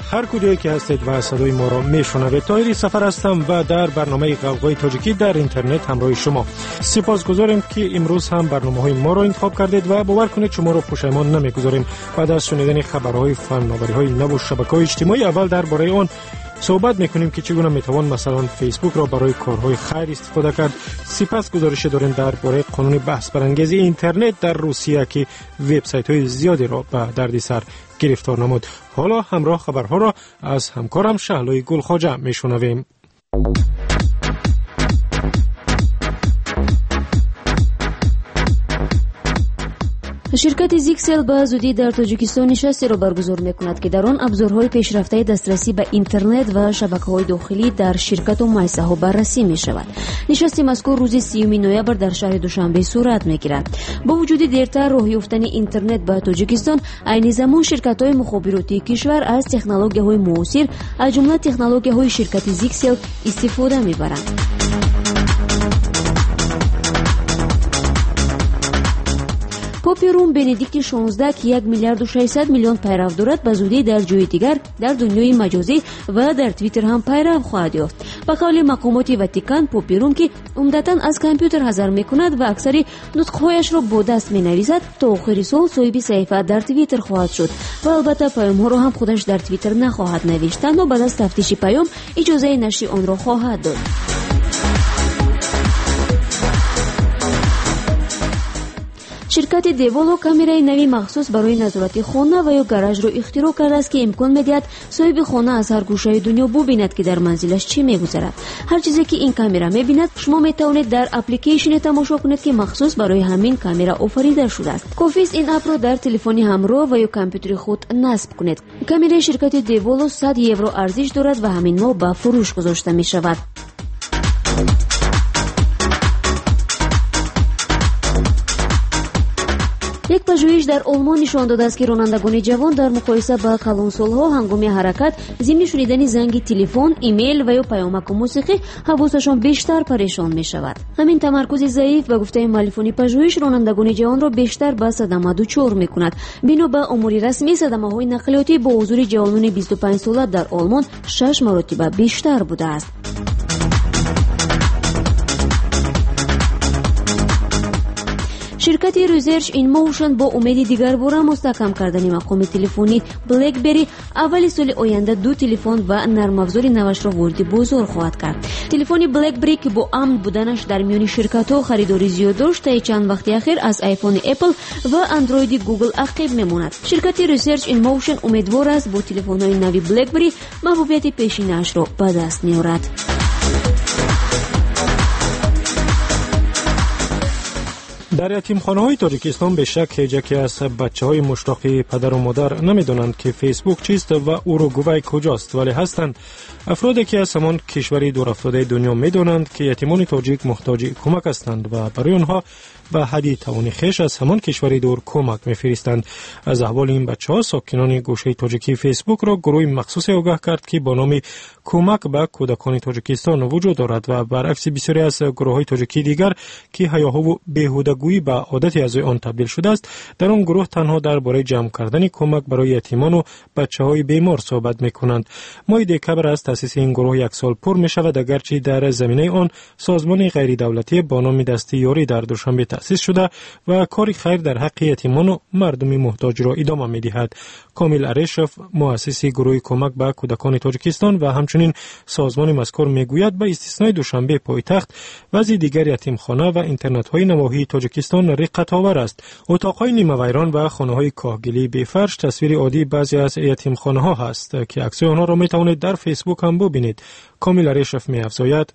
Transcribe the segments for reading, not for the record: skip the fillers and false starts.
هر کجایی که هستید و صدای ما را میشنوید. طاهری سفر هستم و در برنامه غوغای تاجیکی در اینترنت همراه شما. سپاسگزاریم که امروز هم برنامه‌های ما را انتخاب کردید و باور کنید شما را پشیمان نمیگذاریم. بعد از شنیدن خبرهای فناوری‌های نو و شبکه‌های اجتماعی اول درباره آن صحبت میکنیم که چگونه میتوان مثلا فیسبوک را برای کارهای خیر استفاده کرد. سپس گزارش داریم درباره قانون بحث برانگیز اینترنت در روسیه که وبسایت‌های زیادی را به دردسر گرفتار نمود. حالا همراه خبرها را از همکارم شهلای گلخواجه میشنویم. شرکت زیکسل به زودی در تاجیکستان نشستی را برگزار میکند که در آن ابزارهای پیشرفته دسترسی به اینترنت و شبکه‌های داخلی در شرکت و مؤسسه‌ها بررسی می‌شود. نشست مذکور روز 30 نوامبر در شهر دوشنبه صورت می‌گیرد. با وجود دیرتر راه یافتن اینترنت به تاجیکستان، عین زمان شرکت‌های مخابراتی کشور از تکنولوژی‌های معاصر از جمله تکنولوژی‌های شرکت زیکسل استفاده می‌برند. پاپ روم بندیکت 16 که 1 میلیارد و 600 میلیون پیرو دارد به زودی در جای دیگر در دنیای مجازی و در توییتر هم پیرو خواهد یافت. به قول مقامات واتیکان، پاپ روم که عمدتاً از کامپیوتر حذر میکند و اکثر نطقهایش را با دست مینویسد تا آخر سال صاحب صفحه در توییتر خواهد شد و البته پیام‌ها را هم خودش در توییتر نخواهد نوشت، تنها بعد از تفتیش پیام اجازه نشر آن را خواهد داد. شرکت دیولو کامرای نوی مخصوص برای نظارت خانه و یا گاراژ را اختراع کرده است که امکان می‌دهد صاحب خانه از هر گوشه دنیا ببیند که در منزلش چه می‌گذرد. هر چیزی که این کامرا می‌بیند شما می‌توانید در اپلیکیشن تماشا کنید که مخصوص برای همین کامرا آفریده شده است. کافی است این اپ را در تلفن همراه و یا کامپیوتر خود نصب کنید. کامرای شرکت دیولو 100 یورو ارزش دارد و همین ماه به فروش گذاشته می‌شود. یک پژوهش در آلمان نشان داده است که رانندگان جوان در مقایسه با کلان سالها هنگام حرکت ضمن شنیدن زنگ تلفن، ایمیل و یا پیامک موسیقی حواسشان بیشتر پریشان می شود. همین تمرکز ضعیف به گفته مؤلفان پژوهش رانندگان جوان را بیشتر به صدمه دچار می کند. بنا به امور رسمی صدمه‌های نقلیاتی با حضور جوانان 25 ساله در آلمان 6 مرتبه بیشتر بوده است. شرکت ریسرچ این موشن با امید دیگر باره مستحکم کردن مقام تلفنی بلکبری اول سال آینده 2 تلفن و نرم افزار نوش را وارد بازار خواهد کرد. تلفن بلکبری که با امن بودنش در میان شرکت‌ها خریداری زیاد داشت، تا چند وقت اخیر از آیفون اپل و اندروید گوگل عقب میماند. شرکت ریسرچ این موشن امیدوار است با تلفن‌های نوی بلکبری محبوبیت پیشینه‌اش را به دست نیارد. در یتیمخانه‌های تاجیکستان به شک یکی از بچه‌های مشتاق پدر و مادر نمی‌دانند که فیسبوک چیست و اوروگوئه کجاست، ولی هستند افرادی که از همان کشوری دور افتاده دنیا می‌دانند که یتیمان تاجیک محتاج کمک هستند و برای آنها به حدی توان خویش از همان کشوری دور کمک می‌فرستند. از احوال این بچه‌ها ساکنان گوشه تاجیکی فیسبوک را گروه مخصوص آگاه کرد که با نام کمک به کودکان تاجیکستان وجود دارد و برعکس بسیاری از گروه‌های تاجیکی دیگر که حیاها و بیهودگویی به عادتی از آن تبدیل شده است، در آن گروه تنها درباره جمع کردن کمک برای یتیمان و بچه‌های بیمار صحبت می‌کنند. ماه دکمبر از تأسیس این گروه یک سال پر می‌شود، اگرچه در زمینه آن سازمان غیر دولتی با نام دسته یاری در دوشنبه تأسیس شده و کار خیر در حق یتیمان و مردم محتاج را ادامه می‌دهد. کامیل اریشف، مؤسس گروه کمک به کودکان تاجیکستان و همچنین سازمان مذکور میگوید به استثنای دوشنبه پایتخت وضع دیگر یتیمخانه و اینترنت‌های نواحی تاجیکستان رقت‌آور است. اتاق‌های نیمه ویران و خانه‌های کاهگلی به فرش تصویر عادی بعضی از یتیمخانه‌ها هست که عکس‌های آنها را می‌توانید در فیسبوک هم ببینید. کامیل اریشف می‌افزاید: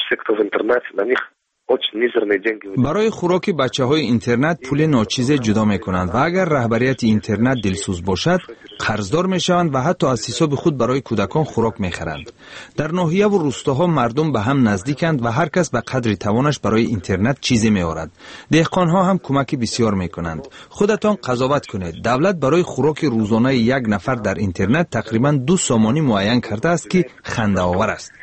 برای خوراک بچه‌های اینترنت پول ناچیز جدا می‌کنند و اگر رهبریت اینترنت دلسوز باشد قرضدار می‌شوند و حتی از حساب خود برای کودکان خوراک می‌خرند. در ناحیه و روستاها مردم به هم نزدیکند و هر کس به قدر توانش برای اینترنت چیزی می‌آورد. دهقان‌ها هم کمک بسیار می‌کنند. خودتان قضاوت کنید. دولت برای خوراک روزانه یک نفر در اینترنت تقریباً 2 سامانی معین کرده است که خنده‌آور است.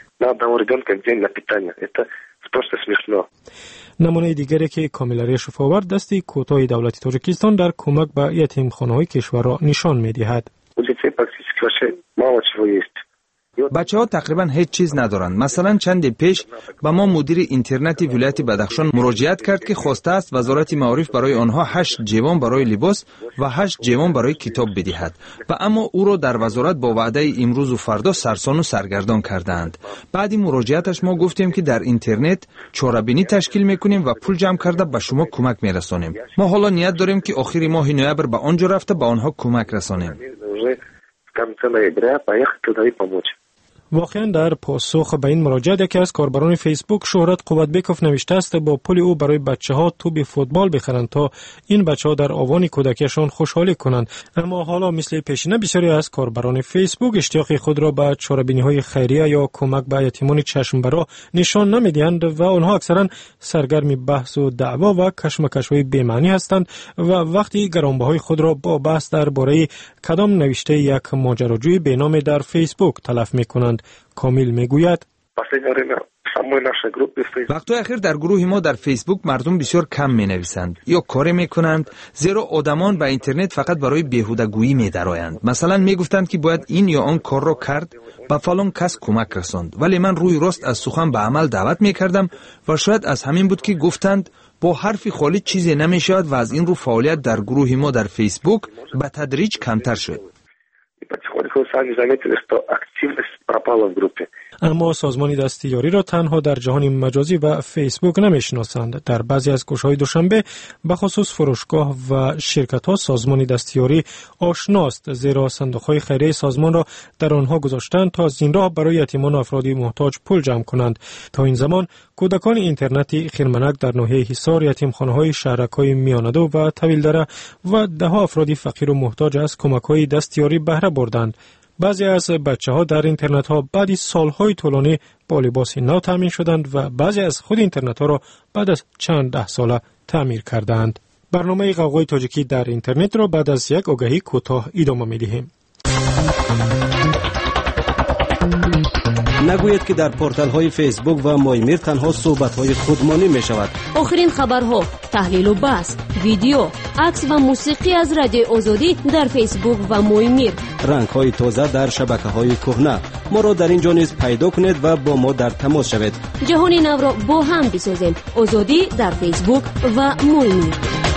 نمونه دیگری که کامیل اریشف آورد دستی کوتاه دولت تاجیکستان در کمک به یتیمخانه‌های کشور را نشان می‌دهد. بچه ها تقریبا هیچ چیز ندارند. مثلا چند پیش با ما مدیر اینترنتی ولایت بدخشان مراجعت کرد که خواسته است وزارت معارف برای آنها 8 جوان برای لباس و 8 جوان برای کتاب بدهد و اما او را در وزارت با وعده امروز و فردا سرسان و سرگردان کردند. بعد مراجعتش ما گفتیم که در اینترنت چاره‌بینی تشکیل میکنیم و پول جمع کرده به شما کمک میرسانیم. ما حالا نیت داریم که آخر ماه نوامبر به آنجا رفته به آنها کمک رسانیم. واقعا در پاسخ به این مراجعه یکی از کاربران فیسبوک شهرت قوتبیکوف نوشته است با پول او برای بچه‌ها توپ فوتبال بخرند تا این بچه‌ها در آوان کودکیشان خوشحالی کنند. اما حالا مثل پیشینه بسیاری از کاربران فیسبوک اشتیاق خود را به چاره‌بینی‌های خیریه یا کمک به یتیمان چشم‌برا نشان نمی‌دهند و آنها اکثرا سرگرم بحث و دعوا و کشمکش‌های بی‌معنی هستند و وقتی گرانبهای خود را با بحث درباره کدام نوشته یک ماجراجوی بینام در فیسبوک تلف می‌کنند. کامیل میگوید وقتی اخیر در گروه ما در فیسبوک مردم بسیار کم می نویسند یا کار می کنند، زیرا آدمان به اینترنت فقط برای بیهودگویی می درآیند. مثلا می گفتند که باید این یا آن کار را کرد و فلان کس کمک رساند، ولی من روی راست از سخن به عمل دعوت می کردم و شاید از همین بود که گفتند با حرف خالی چیزی نمی شود و از این رو فعالیت در گروه ما در فیسبوک به تدریج کمتر شد. اما سازمان دستیاری را تنها در جهان مجازی و فیسبوک نمیشناسند. در بعضی از گوشه‌های دوشنبه به خصوص فروشگاه و شرکت‌ها سازمان دستیاری آشناست، زیرا صندوق‌های خیریه سازمان را در آنها گذاشتند تا از این راه برای یتیمان و افراد محتاج پول جمع کنند. تا این زمان کودکان اینترنتی خرمنک در ناحیه حصار، یتیمخانه‌های شهرک‌های میاندو و طویل‌دره و ده‌ها افراد فقیر و محتاج از کمک‌های دستیاری بهره بردند. بعضی از بچه‌ها در اینترنت‌ها بعد از سال‌های طولانی با لباس نو تامین شدند و بعضی از خود اینترنت‌ها را بعد از چند ده ساله تعمیر کردند. برنامه غوغای تاجیکی در اینترنت را بعد از یک آگهی کوتاه ادامه می‌دهیم. نگوید که در پورتال‌های فیسبوک و مایمیر تنها صحبت‌های خودمانی می‌شود. آخرین خبرها، تحلیل و بحث، ویدیو، عکس و موسیقی از رادیو آزادی در فیسبوک و مایمیر. رنگ‌های تازه در شبکه‌های کهنه. ما را در اینجا نیز پیدا کنید و با ما در تماس شوید. جهان نو را با هم بسازیم. آزادی در فیسبوک و مایمیر.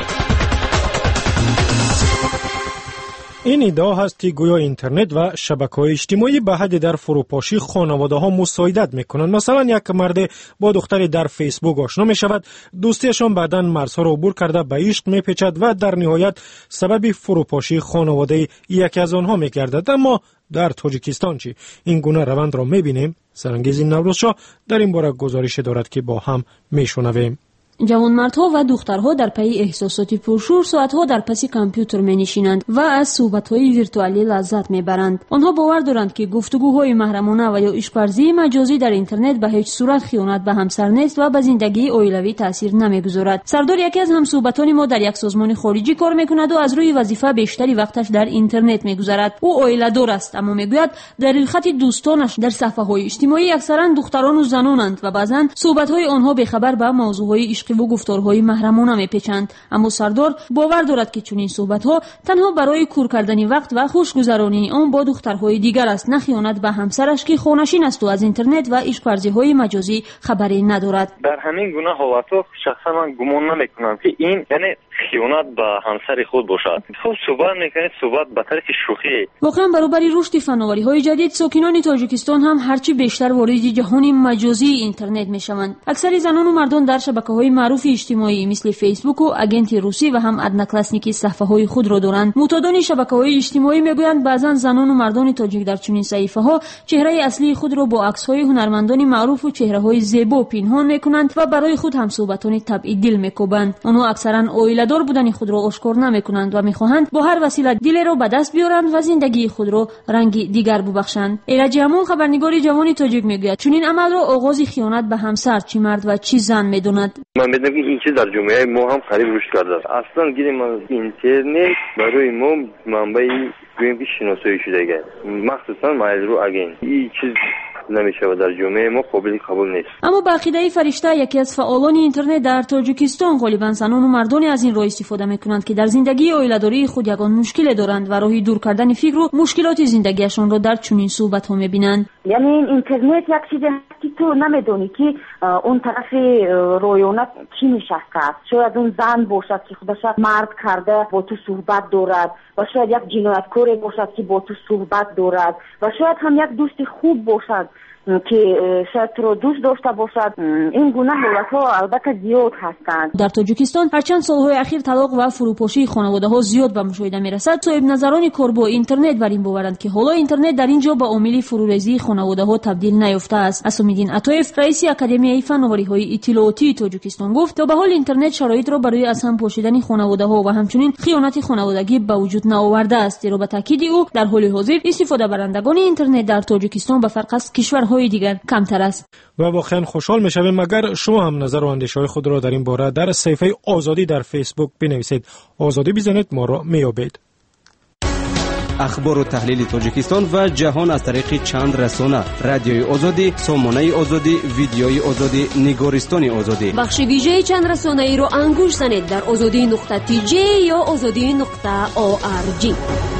این ادعا هست که گویا اینترنت و شبکه‌های اجتماعی به حد در فروپاشی خانواده‌ها مساعدت می‌کنند. مثلا یک مرد با دختری در فیسبوک آشنا می‌شود، دوستیشان بعداً مرزها را عبور کرده به عشق می‌پیچد و در نهایت سبب فروپاشی خانواده یکی از آنها می‌گردد. اما در تاجیکستان چی؟ این گونه روند را می‌بینیم. سرانگیز نوروزشاه در این باره گزارش دارد که با هم می‌شنویم. جوانمردها و دخترها در پی احساسات پرشور ساعتها در پس کامپیوتر می‌نشینند و از صحبت‌های ویرتوالی لذت می‌برند. آنها باور دارند که گفتگوهای محرمانه و یا عشق‌ورزی مجازی در اینترنت به هیچ صورت خیانت به همسر نیست و به زندگی عائلوی تاثیر نمی‌گذارد. سردار یکی از همصحبتان ما در یک سازمان خارجی کار می‌کند و از روی وظیفه بیشتری وقتش در اینترنت می‌گذرد. او عائله‌دار است، اما می‌گوید در خط دوستانش در صفحه‌های اجتماعی اکثرا دختران و زنانند و بعضاً صحبت‌های آنها بی‌خبر به موضوعهای و گفتارهای محرمانه میپیچند. اما سردار باور دارد که چنین صحبت‌ها تنها برای کور کردن وقت و خوشگذرانی آن با دخترهای دیگر است، نه خیانت به همسرش که خونشین است و از اینترنت و عشق‌ورزی‌های مجازی خبری ندارد. در همین گونه حالت‌ها شخصا من گمان نمی‌کنم که این یعنی خیانت به همسر خود باشد. خب صحبت می‌کنید، صحبت به طرف شوخی. واقعا برابر رشد فناوری‌های جدید ساکنان تاجیکستان هم هرچی بیشتر وارد جهان مجازی اینترنت می‌شوند. اکثر زنان و مردان در شبکه‌های معروف اجتماعی مثل فیسبوک و اگنت روسی و هم ادناکلاسنیکی صفحه‌های خود را دارند. معتادان شبکه‌های اجتماعی می‌گویند بعضن زنان و مردان تاجیک در چنین صفحه‌ها چهره اصلی خود را با عکس‌های هنرمندان معروف و چهره‌های زیبا پنهان می‌کنند و برای خود همصحبتان طبعی دل می‌کوبند. آنها اکثرا عائله‌دار بودن خود را آشکار نمی‌کنند و می‌خواهند با هر وسیله دل را به دست بیارند و زندگی خود را رنگی دیگر ببخشند. ایرج همون خبرنگار جوان تاجیک می‌گوید چنین عمل را آغاز خیانت به همسر چه مرد و چه زن می‌داند. من می‌دونم این چیز در جامعه ما هم خیلی رشد کرده است. اصلا گیریم از اینترنت برای ما منبع گویم که شناسایی شده است، مخصوصا مایل رو اگین این چیز نمیشه و در جامعه ما قابل قبول نیست. اما به عقیده فرشته، یکی از فعالان اینترنت در تاجیکستان، غالبا زنان و مردانی از این راه استفاده میکنند که در زندگی عائله‌داری خود یگان مشکل دارند و راهی دور کردن فکر و مشکلات زندگیشان را در چنین صحبت‌ها می‌بینند. یعنی اینترنت یک چیزی که تو نمیدونی که اون طرف رویانت کی نشسته است. شاید اون زن باشد که خودش مرد کرده با تو صحبت دارد و شاید یک جنایتکار باشد که با تو صحبت دارد و شاید هم یک دوست خوب باشد که شاید تو رو دوست داشته باشد. این گونه حالت‌ها البته زیاد هستند. در تاجیکستان هرچند سالهای اخیر طلاق و فروپاشی خانواده‌ها زیاد به مشاهده می‌رسد، صاحب نظران کار با اینترنت بر این باورند که حالا اینترنت در اینجا به عامل فروریزی خانواده‌ها تبدیل نیافته است. اسام‌الدین عطایف، رئیس اکادمیای فناوری‌های اطلاعاتی تاجیکستان، گفت تا به حال اینترنت شرایط را برای از هم پاشیدن خانواده‌ها و همچنین خیانت خانوادگی به وجود نیاورده است. زیرا به تاکید او در حال حاضر استفاده برندگان اینترنت در تاجیکستان به فرق از کشورهای دیگر کمتر است. و واقعا خوشحال می‌شویم اگر شما هم نظر و اندیشه‌های خود را در این باره در صفحه آزادی در فیسبوک بنویسید. آزادی بزنید، ما را میابید. اخبار و تحلیل تاجیکستان و جهان از طریق چند رسانه: رادیوی آزادی، سامانه آزادی، ویدیوی آزادی، نگارستان آزادی. بخش ویژه چند رسانه‌ای رو انگوش زنید در azadi.tj یا azadi.org.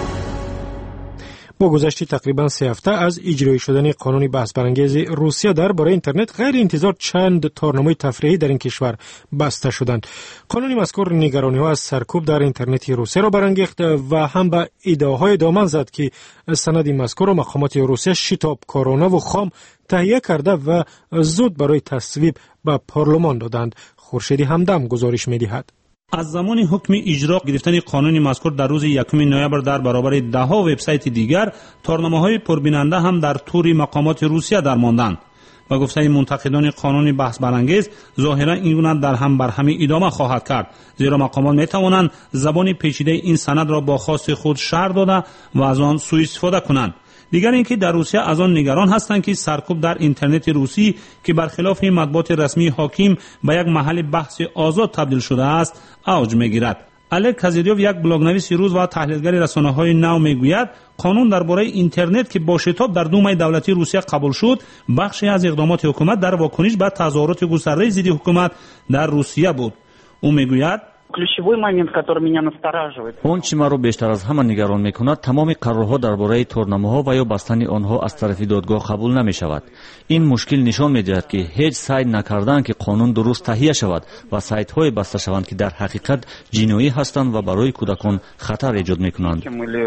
با گذشت تقریباً 3 هفته از اجرایی شدن قانون بحث برانگیز روسیه درباره اینترنت، غیر انتظار چند تارنمای تفریحی در این کشور بسته شدند. قانون مذکور نگرانی‌ها از سرکوب در اینترنت روسیه را برانگیخت و هم به ایده‌های دامن زد که سند مذکور را مقامات روسیه شتابکارانه و خام تهیه کرده و زود برای تصویب به پارلمان دادند. خورشید همدم گزارش می‌دهد. از زمان حکم اجرا گرفتن قانون مذکور در روز 1 نوامبر در برابر ده‌ها وبسایت دیگر، تارنمه‌های پربیننده هم در تور مقامات روسیه درماندند. و گفته منتقدان قانون بحث برانگیز، ظاهرا این گونه در هم بر همه ادامه خواهد کرد، زیرا مقامات می‌توانند زبان پیچیده این سند را با خواست خود شرح داده و از آن سوء استفاده کنند. دیگر اینکه در روسیه از آن نگران هستند که سرکوب در اینترنت روسی که برخلاف مطبوعات رسمی حاکم به یک محل بحث آزاد تبدیل شده است، اوج می‌گیرد. الک کازیریوف، یک بلاگنویس روز و تحلیلگر رسانه‌های نو، میگوید قانون درباره اینترنت که با شتاب در دومای دولتی روسیه قبول شد، بخشی از اقدامات حکومت در واکنش به تظاهرات گسترده ضد حکومت در روسیه بود. او میگوید اون چی مرا بیشتر از همه نگران میکند تمام قرارها درباره تورنمه‌ها و یا بستن آنها از طرف دادگاه قبول نمیشود. این مشکل نشان میدهد که هیچ سعی نکردند که قانون درست تهیه شود و سایت‌های بسته شوند که در حقیقت جنایی هستند و برای کودکان خطر ایجاد میکنند.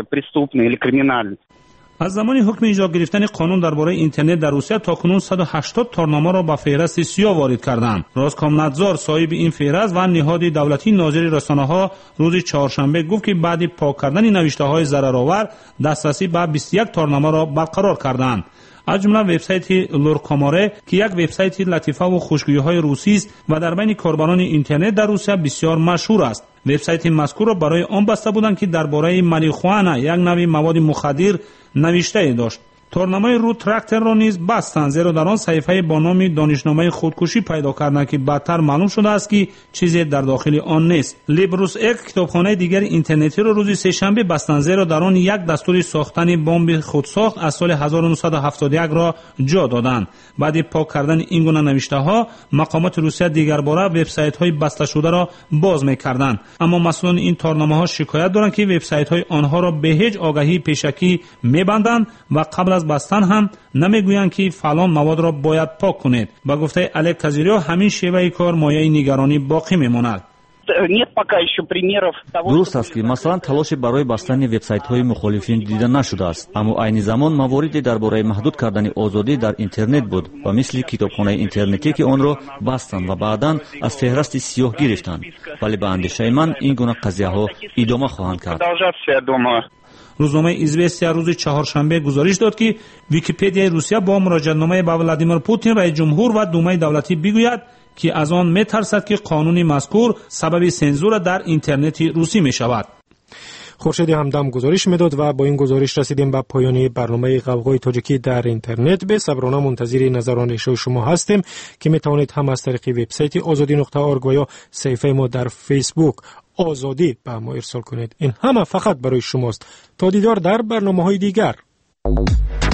از زمان حکم اجرا گرفتن قانون درباره اینترنت در روسیه تاکنون 180 تارنامه را به فهرست سیاه وارد کردند. راسکامنادزور، صاحب این فهرست و نهاد دولتی ناظر رسانه‌ها، روز چهارشنبه گفت که بعد پاک کردن نوشته‌های ضررآور، دسترسی به 21 تارنامه را برقرار کردند. از جمله وبسایت لورکاماره که یک وبسایت لطیفه و خوشگویی‌های روسی است و در بین کاربران اینترنت در روسیه بسیار مشهور است. وبسایت مذکور را برای آن بسته بودند که درباره ماریخوانا، یک نوع مواد مخدر، نوشته داشت. تورنمه رو ترکتر را نیز بستند، زیرا در آن صحیفه با نام دانشنامه خودکشی پیدا کردند که بعدتر معلوم شده است که چیزی در داخل آن نیست. لیبروس اک، کتابخانه دیگر اینترنتی را روز سه‌شنبه بستند، زیرا در آن یک دستور ساختن بمب خودساخت از سال 1971 را جا دادند. بعد پاک کردن این گونه نوشته‌ها، مقامات روسیه دیگر باره وبسایت‌های بسته شده را باز می‌کردند. اما مسئولان این تورنمه‌ها شکایت دارند که وبسایت‌های آنها را به هیچ آگاهی پیشکی می‌بندند و قبل از بستن هم نمیگویند که فلان مواد را باید پاک کنید. با گفته الک کازیریوف، همین شیوه کار مایه نگرانی باقی میماند. درست است که مثلا تلاش برای بستن وبسایت‌های مخالفین دیده نشده است، اما عین زمان مواردی درباره محدود کردن آزادی در اینترنت بود و مثل کتابخانه اینترنتی که آن را بستند و بعداً از فهرست سیاه گرفتند. ولی به اندیشه من این گونه قضیه‌ها ادامه خواهند کرد. روزنامه ایزوستیا روز چهارشنبه گزارش داد که ویکی‌پدیا روسیه با مراجعه‌نامه به ولادیمیر پوتین رئیس جمهور و دومای دولتی بگوید که از آن می‌ترسد که قانون مذکور سبب سانسور در اینترنت روسی می‌شود. خورشید همدم گزارش میداد و با این گزارش رسیدیم به پایان برنامه غوغای تاجیکی در اینترنت. به صبرانه منتظر نظر و اندیشه شما هستیم که میتوانید هم از طریق وبسایت azadi.org و یا صفحه ما در فیسبوک آزادی به ما ارسال کنید. این همه فقط برای شماست. تا دیدار در برنامه‌های دیگر.